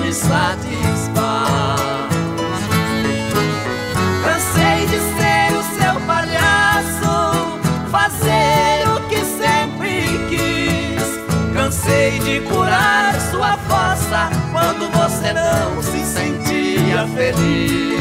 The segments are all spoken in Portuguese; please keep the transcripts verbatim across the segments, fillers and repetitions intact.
lhe satisfaz. Cansei de ser o seu palhaço, fazer o que sempre quis. Cansei de curar sua fossa quando você não se sentia feliz.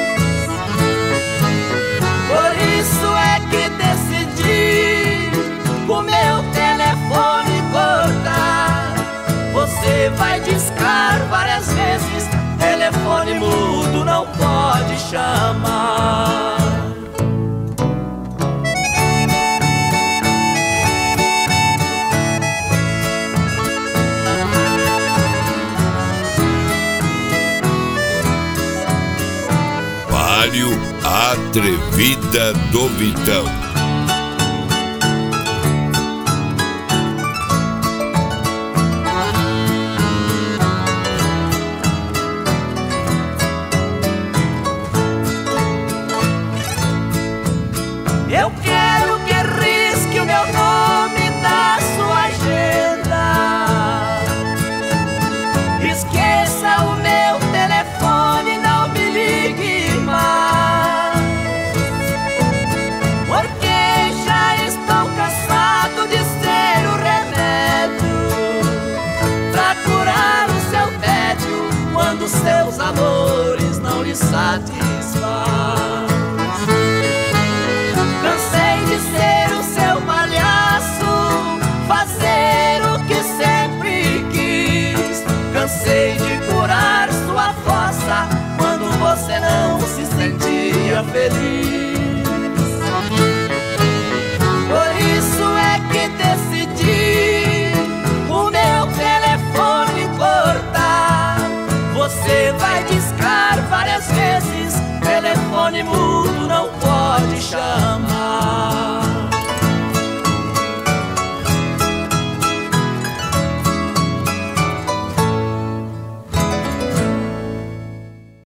Por isso é que decidi o meu telefone cortar. Você vai discar várias vezes, telefone mudo não pode chamar. Palio Atrevida do Vitão. Eu quero que risque o meu nome da sua agenda. Esqueça o meu telefone, não me ligue mais, porque já estou cansado de ser o remédio pra curar o seu tédio quando seus amores não lhe satisfazem. Cansei de ser o seu palhaço, fazer o que sempre quis. Cansei de curar sua fossa quando você não se sentia feliz.